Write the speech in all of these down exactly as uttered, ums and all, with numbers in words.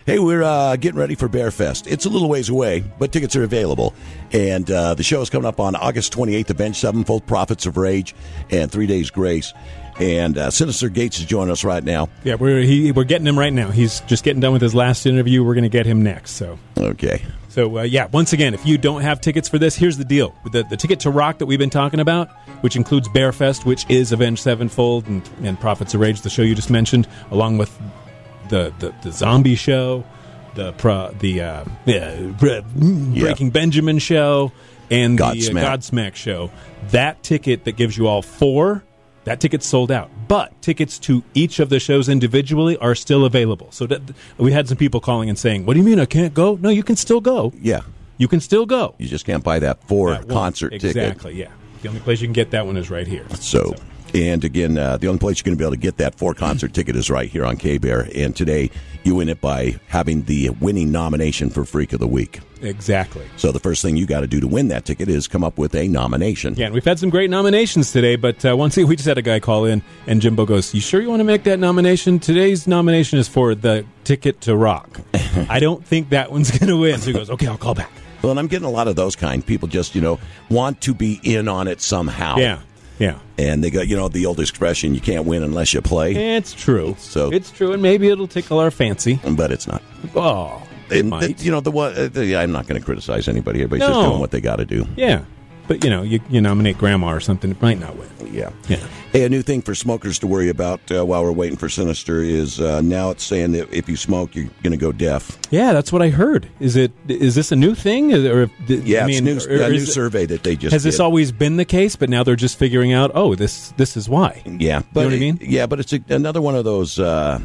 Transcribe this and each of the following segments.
Hey, we're uh, getting ready for Bear Fest. It's a little ways away, but tickets are available. And uh, the show is coming up on August twenty-eighth, Avenged Sevenfold, Prophets of Rage, and Three Days Grace. And uh, Sinister Gates is joining us right now. Yeah, we're he, we're getting him right now. He's just getting done with his last interview. We're going to get him next. So okay. So uh, yeah, once again, if you don't have tickets for this, here's the deal: the the ticket to rock that we've been talking about, which includes Bear Fest, which is Avenged Sevenfold and, and Prophets of Rage, the show you just mentioned, along with the the, the zombie show, the pro, the uh, yeah, Breaking yeah. Benjamin show, and Godsmack. the uh, Godsmack show. That ticket that gives you all four. That ticket's sold out, but tickets to each of the shows individually are still available. So that, we had some people calling and saying, what do you mean I can't go? No, you can still go. Yeah. You can still go. You just can't buy that for That one. concert exactly, ticket. Exactly, yeah. The only place you can get that one is right here. So, so. and again, uh, the only place you're going to be able to get that for concert ticket is right here on K-Bear. And today, you win it by having the winning nomination for Freak of the Week. Exactly. So the first thing you got to do to win that ticket is come up with a nomination. Yeah, and we've had some great nominations today, but uh, once we just had a guy call in, and Jimbo goes, you sure you want to make that nomination? Today's nomination is for the ticket to rock. I don't think that one's going to win. So he goes, okay, I'll call back. Well, and I'm getting a lot of those kind. People just, you know, want to be in on it somehow. Yeah, yeah. And they got, you know, the old expression, you can't win unless you play. It's true. So It's true, and maybe it'll tickle our fancy. But it's not. Oh, And the, you know the one. Uh, the, I'm not going to criticize anybody. Everybody's no. just doing what they got to do. Yeah, but you know, you, you nominate Grandma or something, it might not win. Yeah, yeah. Hey, a new thing for smokers to worry about uh, while we're waiting for Sinister is uh, now it's saying that if you smoke, you're going to go deaf. Yeah, that's what I heard. Is it? Is this a new thing? Or yeah, I mean, it's or, new, or a new it, survey that they just has this did. always been the case, but now they're just figuring out. Oh, this this is why. Yeah, but you know what I mean? Yeah, but it's a, another one of those uh,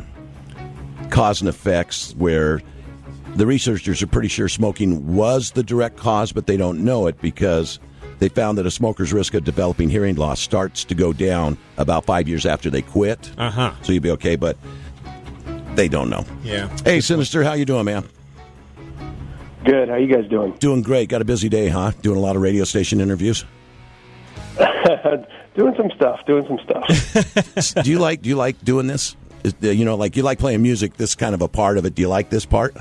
cause and effects where the researchers are pretty sure smoking was the direct cause, but they don't know it because they found that a smoker's risk of developing hearing loss starts to go down about five years after they quit. Uh-huh. So you'd be okay, but they don't know. Yeah. Hey, Sinister, how you doing, man? Good. How you guys doing? Doing great. Got a busy day, huh? Doing a lot of radio station interviews? Doing some stuff. Doing some stuff. do you like Do you like doing this? Is, you know, like you like playing music. This kind of a part of it. Do you like this part?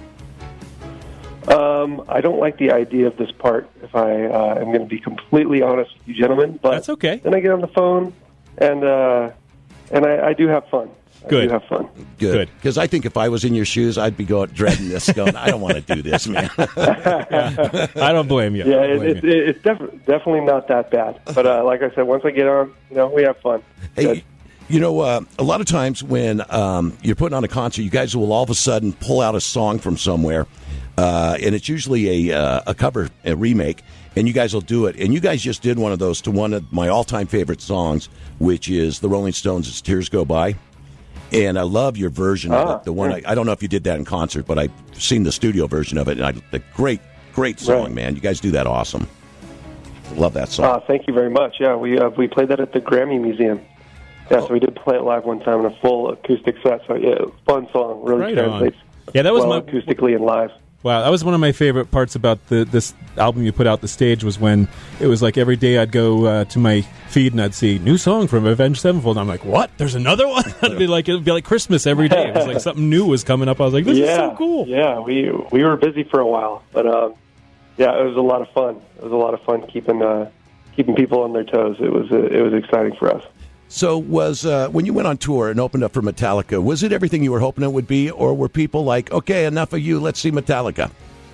Um, I don't like the idea of this part, if I uh, am going to be completely honest with you gentlemen. But that's okay. Then I get on the phone, and uh, and I, I do have fun. Good. I do have fun. Good. Because I think if I was in your shoes, I'd be going dreading this, going, I don't want to do this, man. yeah. I don't blame you. Yeah, blame it, you. it, it's def- definitely not that bad. But uh, like I said, once I get on, you know, we have fun. Hey, Good. you know, uh, a lot of times when um, you're putting on a concert, you guys will all of a sudden pull out a song from somewhere. Uh, and it's usually a, uh, a cover, a remake, and you guys will do it. And you guys just did one of those to one of my all-time favorite songs, which is the Rolling Stones' As Tears Go By. And I love your version of ah, it. The one yeah. I, I don't know if you did that in concert, but I've seen the studio version of it. And I, a great, great song, right. man. You guys do that awesome. Love that song. Uh, thank you very much. Yeah, we uh, we played that at the Grammy Museum. Yeah, so we did play it live one time in a full acoustic set. So yeah, fun song. Really Right translates on. Yeah, that was well my acoustically and live. Wow, that was one of my favorite parts about the, this album you put out, The Stage, was when it was like every day I'd go uh, to my feed and I'd see new song from Avenged Sevenfold. And I'm like, what? There's another one? It'd be like it'd be like Christmas every day. It was like something new was coming up. I was like, this yeah, is so cool. Yeah, we we were busy for a while, but um, yeah, it was a lot of fun. It was a lot of fun keeping uh, keeping people on their toes. It was uh, it was exciting for us. So was uh, when you went on tour and opened up for Metallica, was it everything you were hoping it would be, or were people like, okay, enough of you, let's see Metallica?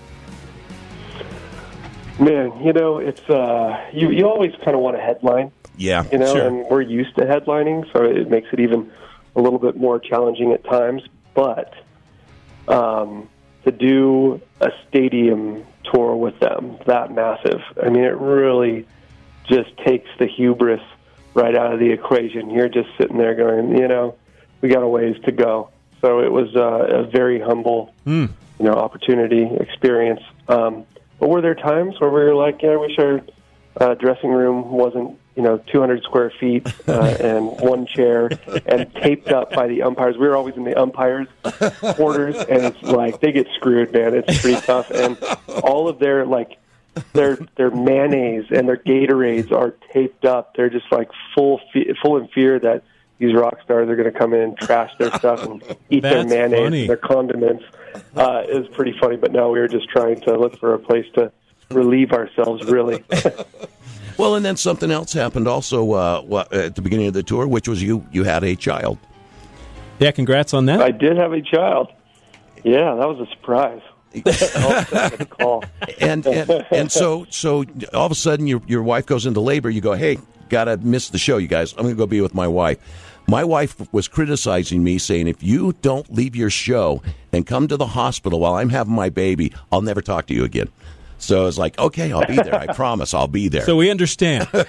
Man, you know, it's uh, you you always kind of want a headline. Yeah, you know, sure. and we're used to headlining, so it makes it even a little bit more challenging at times. But um, to do a stadium tour with them that massive, I mean, it really just takes the hubris right out of the equation. You're just sitting there going, you know, we got a ways to go. So it was uh, a very humble, mm. you know, opportunity, experience. Um, but were there times where we were like, yeah, I wish our uh, dressing room wasn't, you know, two hundred square feet uh, and one chair and taped up by the umpires. We were always in the umpires' quarters, and it's like they get screwed, man. It's pretty tough. And all of their, like, their their mayonnaise and their Gatorades are taped up. They're just like full fe- full in fear that these rock stars are going to come in and trash their stuff and eat their That's mayonnaise funny. and their condiments. Uh, it was pretty funny, but no, we were just trying to look for a place to relieve ourselves, really. Well, and then something else happened also uh, wha- at the beginning of the tour, which was you you had a child. Yeah, congrats on that. I did have a child. Yeah, that was a surprise. the call. and, and and so so all of a sudden your your wife goes into labor. You go, hey, gotta miss the show, you guys. I'm gonna go be with my wife. My wife was criticizing me, saying, if you don't leave your show and come to the hospital while I'm having my baby, I'll never talk to you again. So I was like, okay, I'll be there. I promise I'll be there. So we understand. But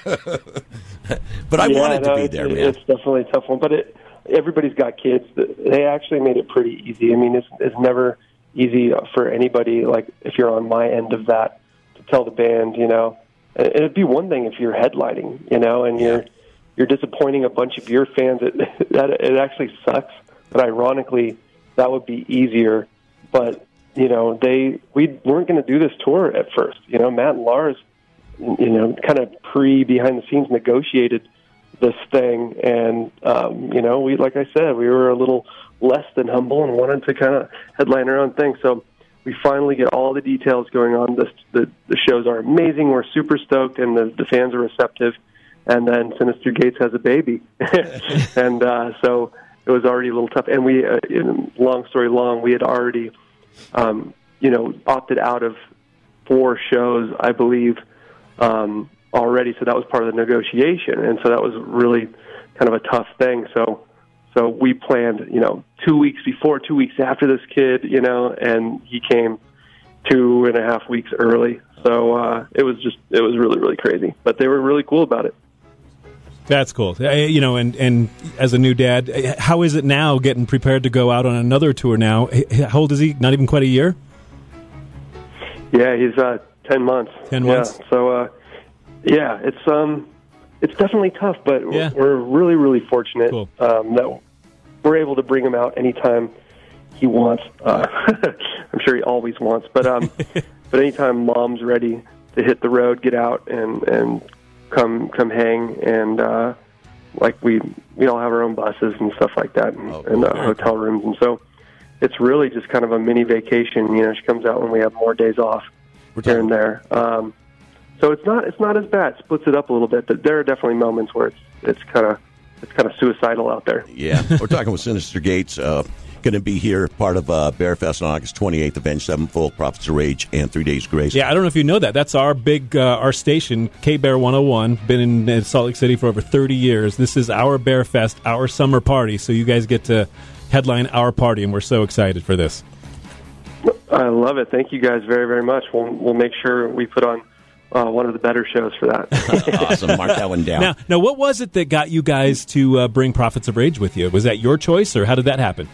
I yeah, wanted no, to be it's, there, man. It's definitely a tough one, but it, everybody's got kids. They actually made it pretty easy. I mean, it's, it's never easy for anybody, like if you're on my end of that, to tell the band, you know. It'd be one thing if you're headlining, you know, and you're you're disappointing a bunch of your fans. It, that it actually sucks. But ironically, that would be easier. But you know, they we weren't going to do this tour at first. You know, Matt and Lars, you know, kind of pre behind the scenes negotiated this thing, and um, you know, we like I said, we were a little less than humble and wanted to kind of headline our own thing. So we finally get all the details going on. The, the, the shows are amazing. We're super stoked, and the, the fans are receptive. And then Sinister Gates has a baby. and uh, so it was already a little tough. And we, uh, in, long story long, we had already, um, you know, opted out of four shows, I believe, um, already. So that was part of the negotiation. And so that was really kind of a tough thing. So So we planned, you know, two weeks before, two weeks after this kid, you know, and he came two and a half weeks early. So uh, it was just, it was really, really crazy. But they were really cool about it. That's cool. Uh, You know, and, and as a new dad, uh, how is it now getting prepared to go out on another tour now? H- How old is he? Not even quite a year? Yeah, he's uh, ten months. ten months? Yeah. So, uh, yeah, it's um, it's definitely tough, but Yeah. we're really, really fortunate Cool. um, that we're able to bring him out anytime he wants. Uh, I'm sure he always wants, but um, but anytime Mom's ready to hit the road, get out and and come come hang, and uh, like we we all have our own buses and stuff like that, and, Oh, and uh, very hotel rooms, and so it's really just kind of a mini vacation. You know, she comes out when we have more days off We're here talking- and there. Um, so it's not it's not as bad. It splits it up a little bit, but there are definitely moments where it's it's kind of it's kind of suicidal out there. Yeah, we're talking with Sinister Gates. Uh, going to be here, part of uh, Bearfest on August twenty-eighth, Avenged Sevenfold, Prophets of Rage, and Three Days Grace. Yeah, I don't know if you know that. That's our big, uh, our station, K-Bear one oh one. Been in uh, Salt Lake City for over thirty years. This is our Bearfest, our summer party, so you guys get to headline our party, and we're so excited for this. I love it. Thank you guys very, very much. We'll we'll make sure we put on uh, one of the better shows for that. Awesome. Mark that one down. Now, now, what was it that got you guys to uh, bring Prophets of Rage with you? Was that your choice, or how did that happen?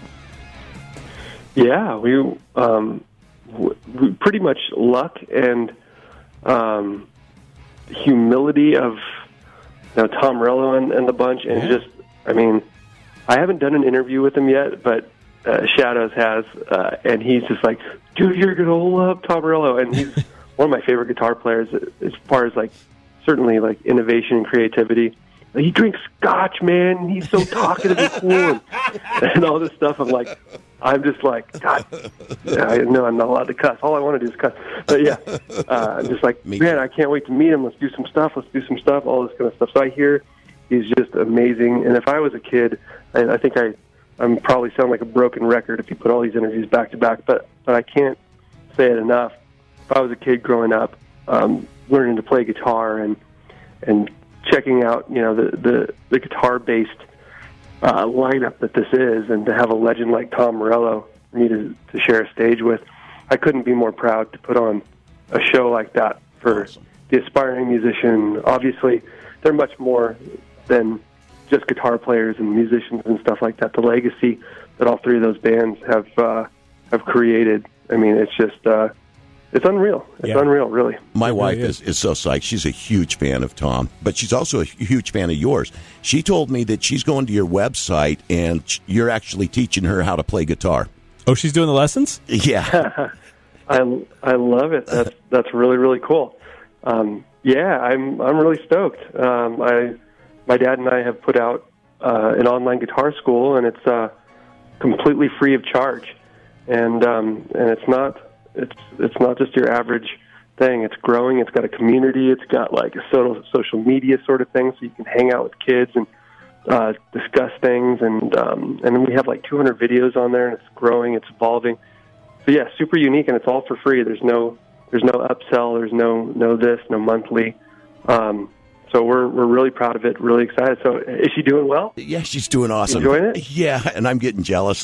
Yeah, we um, w- we pretty much luck and um, humility of you know, Tom Morello and, and the bunch, and Yeah. just, I mean, I haven't done an interview with him yet, but uh, Shadows has, uh, and he's just like, dude, you're going to love Tom Morello, and he's one of my favorite guitar players as far as, like, certainly, like, innovation and creativity. He drinks scotch, man. He's so talkative and cool, and, and all this stuff. I'm like, I'm just like, God, yeah, I know I'm not allowed to cuss. All I want to do is cuss. But yeah, uh, I'm just like, Me man, too. I can't wait to meet him. Let's do some stuff. Let's do some stuff. All this kind of stuff. So I hear he's just amazing. And if I was a kid, I, I think I, I'm probably sound like a broken record if you put all these interviews back to back. But but I can't say it enough. If I was a kid growing up, um, learning to play guitar and and checking out, you know, the the, the guitar-based uh, lineup that this is, and to have a legend like Tom Morello for me to, to share a stage with, I couldn't be more proud to put on a show like that for Awesome. the aspiring musician. Obviously, they're much more than just guitar players and musicians and stuff like that. The legacy that all three of those bands have uh, have created, I mean, it's just uh, it's unreal. It's Yeah. unreal, really. My It wife really is. is so psyched. She's a huge fan of Tom, but she's also a huge fan of yours. She told me that she's going to your website and sh- you're actually teaching her how to play guitar. Oh, she's doing the lessons? Yeah. I I love it. That's that's really really cool. Um, yeah, I'm I'm really stoked. Um, I my dad and I have put out uh, an online guitar school, and it's uh, completely free of charge. And um, and it's not it's it's not just your average thing. It's growing. It's got a community. It's got like a social social media sort of thing, so you can hang out with kids and uh, discuss things. And um, and then we have like two hundred videos on there, and it's growing. It's evolving. So yeah, super unique, and it's all for free. There's no there's no upsell. There's no no this, no monthly. Um, so we're we're really proud of it. Really excited. So is she doing well? Yeah, she's doing awesome. Enjoying it? Yeah, and I'm getting jealous.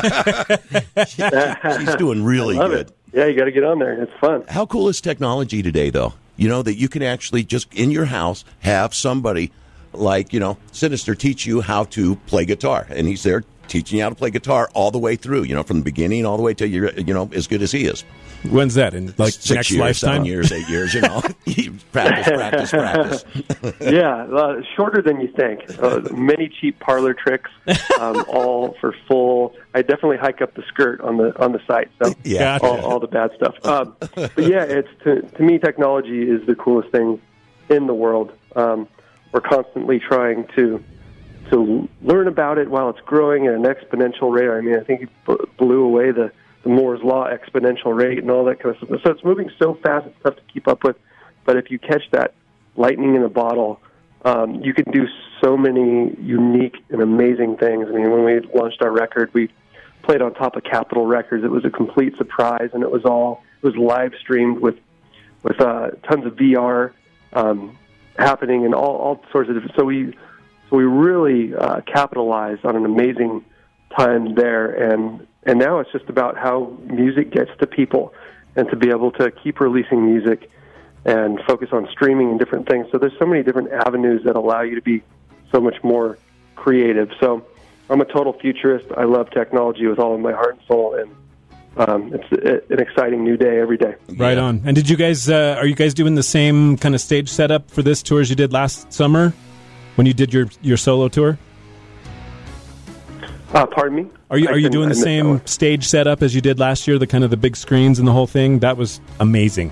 she, she's doing really I love good. It. Yeah, you got to get on there. It's fun. How cool is technology today, though? You know, that you can actually just in your house have somebody like, you know, Sinister teach you how to play guitar. And he's there teaching you how to play guitar all the way through, you know, from the beginning all the way till you're, you know, as good as he is. When's that? In like Six next years, lifetime? seven years, eight years, you know. practice, practice, practice. Yeah, uh, shorter than you think. Uh, many cheap parlor tricks, um, all for full. I definitely hike up the skirt on the on the site. So Yeah. Gotcha. all, all the bad stuff. Um, but yeah, it's to, to me, technology is the coolest thing in the world. Um, we're constantly trying to to learn about it while it's growing at an exponential rate. I mean, I think it b- blew away the, the Moore's Law exponential rate and all that kind of stuff. So it's moving so fast, it's tough to keep up with. But if you catch that lightning in a bottle, um, you can do so many unique and amazing things. I mean, when we launched our record, we played on top of Capitol Records. It was a complete surprise, and it was all it was live streamed with with uh, tons of V R um, happening and all, all sorts of different. So we so we really uh, capitalized on an amazing time there, and and now it's just about how music gets to people, and to be able to keep releasing music and focus on streaming and different things. So there's so many different avenues that allow you to be so much more creative. So I'm a total futurist. I love technology with all of my heart and soul, and um, it's an exciting new day every day. Right Yeah. on. And did you guys, uh, are you guys doing the same kind of stage setup for this tour as you did last summer when you did your, your solo tour? Uh, pardon me? Are you I are you couldn't- doing I the missed that same one. stage setup as you did last year, the kind of the big screens and the whole thing? That was amazing.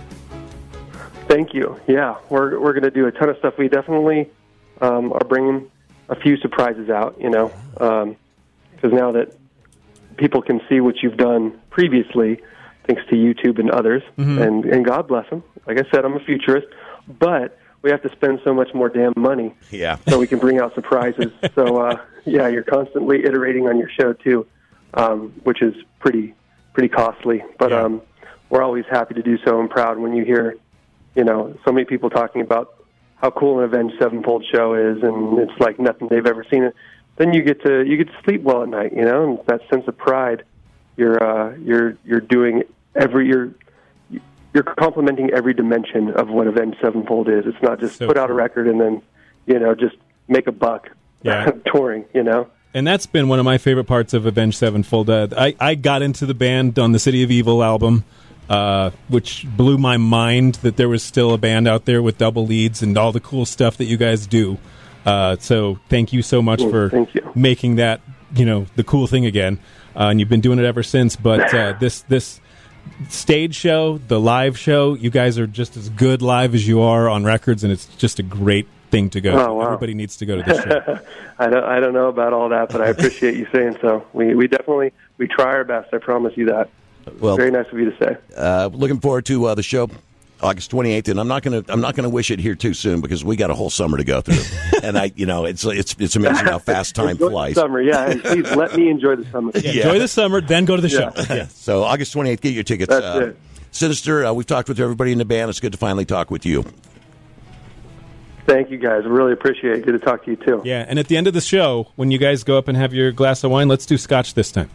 Thank you. Yeah, we're we're going to do a ton of stuff. We definitely um, are bringing a few surprises out, you know, because now that people can see what you've done previously, thanks to YouTube and others, Mm-hmm. and, and God bless them. Like I said, I'm a futurist, but we have to spend so much more damn money Yeah. so we can bring out surprises. So, uh, yeah, you're constantly iterating on your show, too, um, which is pretty pretty costly. But Yeah. um, we're always happy to do so and proud when you hear, you know, so many people talking about how cool an Avenged Sevenfold show is, and it's like nothing they've ever seen. It. Then you get to you get to sleep well at night, you know, and that sense of pride. You're uh, you're you're doing every you're you're complimenting every dimension of what Avenged Sevenfold is. It's not just So put out a cool. record and then, you know, just make a buck Yeah. touring, you know. And that's been one of my favorite parts of Avenged Sevenfold. Uh, I, I got into the band on the City of Evil album, uh, which blew my mind that there was still a band out there with double leads and all the cool stuff that you guys do. Uh, so thank you so much Well, for thank you. making that, you know, the cool thing again. Uh, and you've been doing it ever since. But uh, this this stage show, the live show, you guys are just as good live as you are on records, and it's just a great thing to go to. Oh, wow. Everybody needs to go to this show. I don't I don't know about all that, but I appreciate you saying so. We we definitely we try our best. I promise you that. Well, Very nice of you to say. uh, looking forward to uh, the show, August twenty-eighth, and I'm not going to I'm not going to wish it here too soon because we got a whole summer to go through, and I you know it's it's it's amazing how fast time Enjoy flies. the summer, yeah. And please let me enjoy the summer. Yeah, enjoy the summer, then go to the show. Yeah. Yeah. So August twenty-eighth, get your tickets. That's uh, it. Sinister, uh, we've talked with everybody in the band. It's good to finally talk with you. Thank you, guys. I really appreciate it. Good to talk to you too. Yeah, and at the end of the show, when you guys go up and have your glass of wine, let's do scotch this time.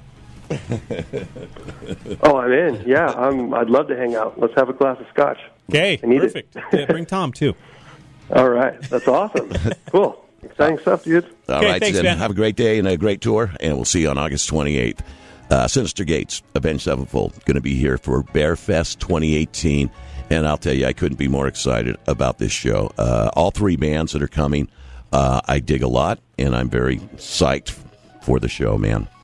Oh, I'm in. Yeah, I'm, I'd love to hang out. Let's have a glass of scotch. Okay, I need it. perfect. Yeah, bring Tom, too. All right, that's awesome. Cool, exciting stuff, dudes. All Okay, right, thanks, then man. have a great day and a great tour, and we'll see you on August twenty-eighth. Uh, Sinister Gates, Avenged Sevenfold, going to be here for Bear Fest twenty eighteen, and I'll tell you, I couldn't be more excited about this show. Uh, all three bands that are coming, uh, I dig a lot, and I'm very psyched for the show, man.